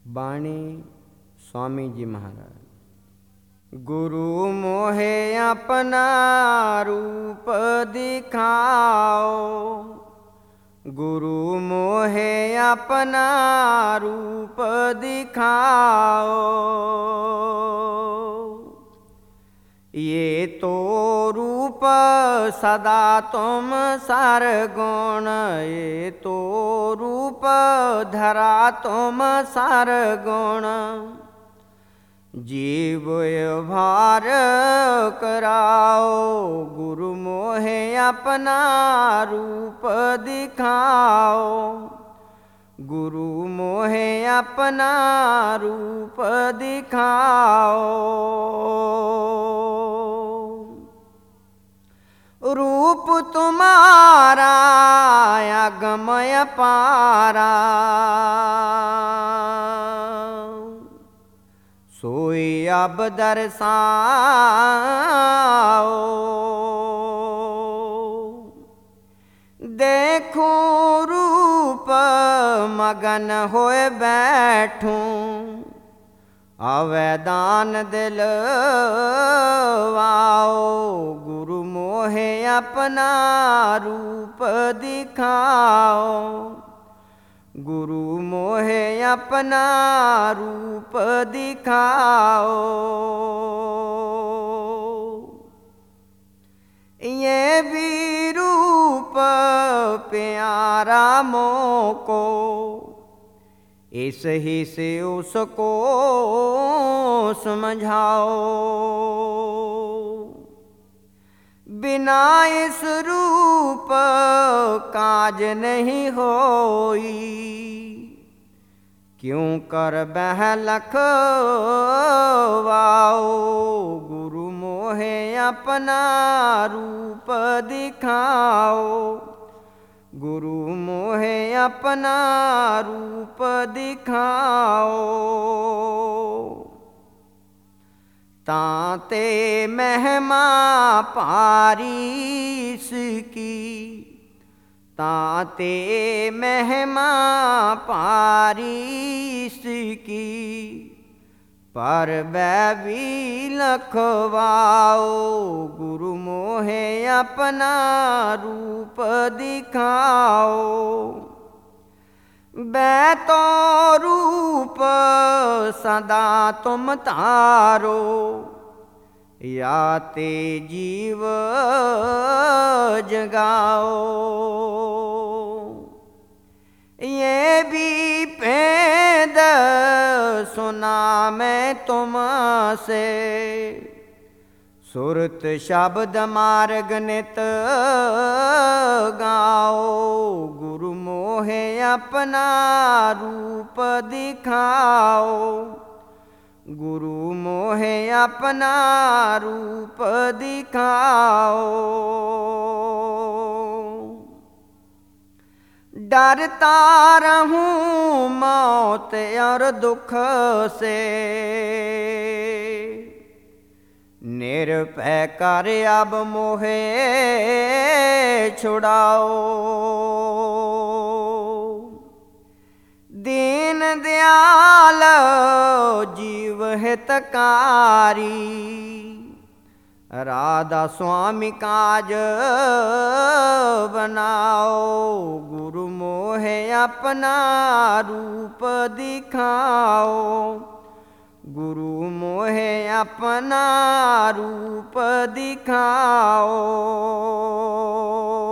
बाणी स्वामी जी महाराज। गुरु मोहे अपना रूप दिखाओ, गुरु मोहे अपना रूप दिखाओ। ये तो रूप सदा तुम सरगुण, ये तो रूप धरा तुम सरगुण। जीव भार कराओ, गुरु मोहे अपना रूप दिखाओ, गुरु मोहे अपना रूप दिखाओ। रूप तुम्हारा अगमय पारा, सोई अब दर्शाओ। देखूं रूप मगन होए बैठूं, अवैदान दिलवाओ। गुरु मोहे अपना रूप दिखाओ, गुरु मोहे अपना रूप दिखाओ। ये भी रूप प्यारा मोको, इस ही से उसको समझाओ। बिना इस रूप काज नहीं होई, क्यों कर बह लखवाओ। गुरु मोहे अपना रूप दिखाओ, गुरु मोहे अपना रूप दिखाओ। ताते महिमा पारीस की, ताते महिमा पारीस की। पर बैबी लखवाओ, गुरु मोहे अपना रूप दिखाओ। बै तो रूप सदा तुम तारो, या ते जीव जगाओ। ये भी भेद सुना मैं तुमसे, सुरत शब्द मार्ग नित गाओ। गुरु मोहे अपना रूप दिखाओ, गुरु मोहे अपना रूप दिखाओ। डरता रहूं मौत और दुख से, निरभय कर अब मोहे छुड़ाओ। दीन दयाल जीव हितकारी, राधा स्वामी काज बनाओ। गुरु मोहे अपना रूप दिखाओ, गुरु मोहे अपना रूप दिखाओ।